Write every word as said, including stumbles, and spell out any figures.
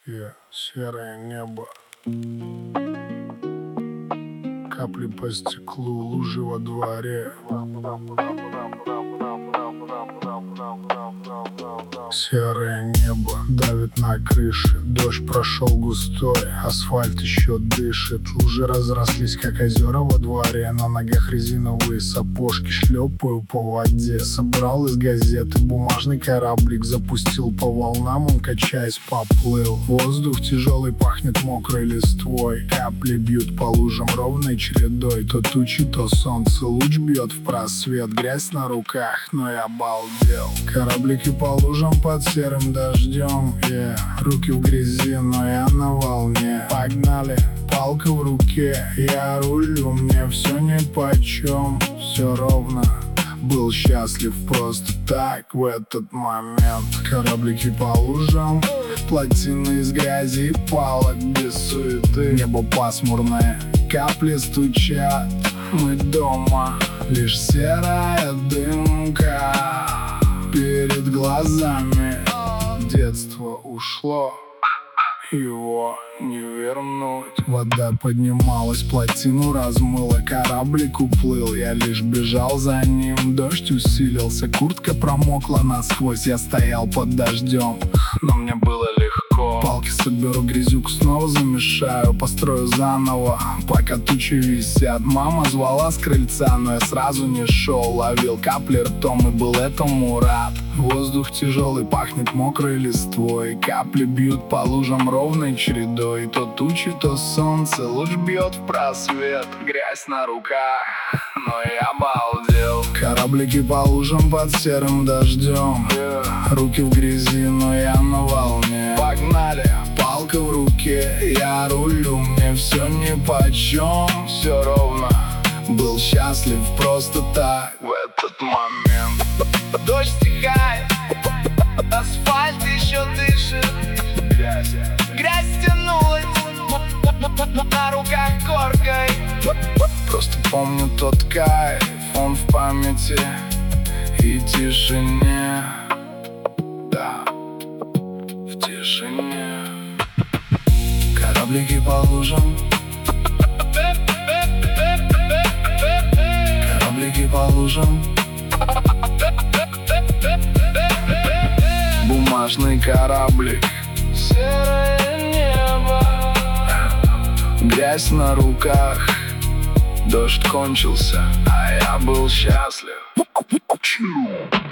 Yeah, серое небо, капли по стеклу, лужи во дворе. Серое небо давит на крыши, дождь прошел густой, асфальт еще дышит. Лужи разрослись, как озера во дворе, на ногах резиновые сапожки, шлепаю по воде. Собрал из газеты бумажный кораблик, запустил по волнам, он, качаясь, поплыл. Воздух тяжелый, пахнет мокрой листвой, капли бьют по лужам ровной чередой. То тучи, то солнце, луч бьет в просвет, грязь на руках, но я обалдел. Кораблики по лужам под серым дождем, yeah. Руки в грязи, но я на волне. Погнали, палка в руке, я рулю, мне все нипочем, все ровно. Был счастлив просто так в этот момент. Кораблики по лужам, плотины из грязи и палок без суеты. Небо пасмурное, капли стучат, мы дома, лишь серая дымка перед глазами. Детство ушло, его не вернуть. Вода поднималась, плотину размыла, кораблик уплыл, я лишь бежал за ним. Дождь усилился, куртка промокла насквозь, я стоял под дождем, но мне было легко. Палки соберу, грязюку снова замешаю, построю заново, пока тучи висят. Мама звала с крыльца, но я сразу не шел, ловил капли ртом и был этому рад. Воздух тяжелый, пахнет мокрой листвой, капли бьют по лужам ровной чередой. То тучи, то солнце, луч бьет в просвет, грязь на руках, но я обалдел. Кораблики по лужам под серым дождем, руки в грязи, но я на волне. Погнали, палка в руке, я рулю, мне все нипочем, все ровно. Был счастлив просто так в этот момент. Дождь стихает, асфальт еще дышит, грязь, грязь стянулась на руках коркой. Просто помню тот кайф, он в памяти и тишине. Да, в тишине. Кораблики по лужам, кораблики по лужам, бумажный кораблик, серое небо, грязь на руках. Дождь кончился, а я был счастлив.